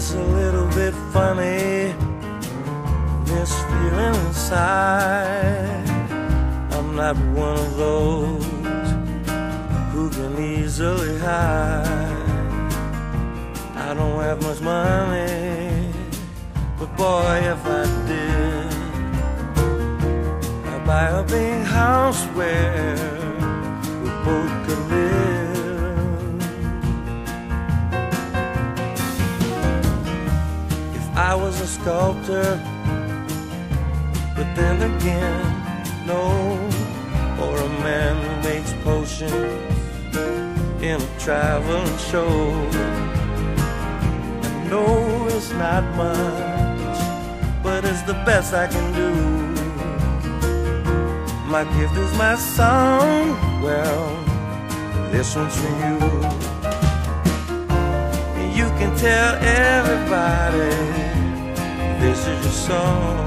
is a little bit funny, this feeling inside. I'm not one of those who can easily hide. I don't have much money, but boy, if I did, I'd buy a big house where we both could live. If I was a sculptor, but then again, no, or a man who makes potions in a traveling show. I know it's not much, but it's the best I can do. My gift is my song, well, this one's for you. And you can tell everybody this is your song.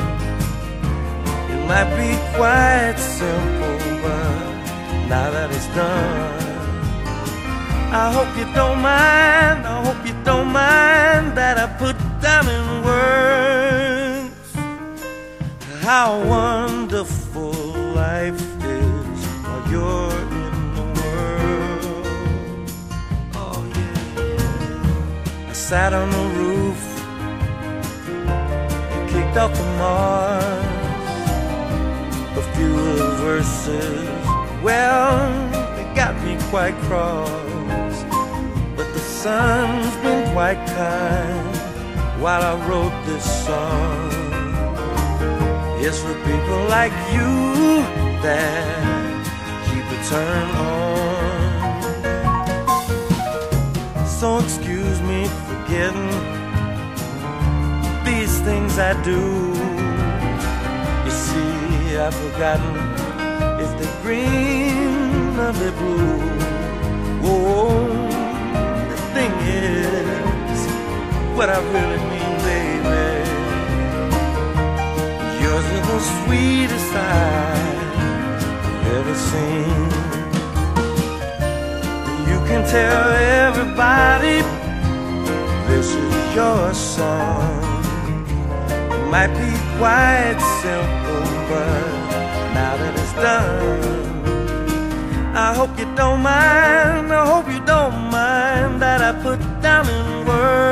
It might be quite simple, but now that it's done, I hope you don't mind, I hope you don't mind that I put down in words how wonderful life is while you're in the world. Oh yeah. I sat on the roof and kicked off the Mars. A few of the verses, well, they got me quite cross, but the sun's been quite kind while I wrote this song. It's for people like you that keep it turned on. So excuse me for getting these things I do. You see, I've forgotten if they're green or they're blue. Whoa, the thing is, what I really mean, baby, yours is the sweetest I've ever seen. You can tell everybody this is your song. It might be quite simple, but now that it's done, I hope you don't mind, I hope you don't mind that I put down in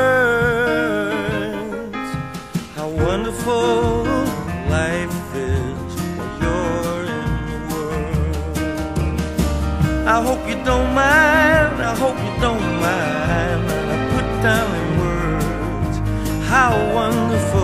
words how wonderful life is when you're in the world. I hope you don't mind, I hope you don't mind that I put down in words how wonderful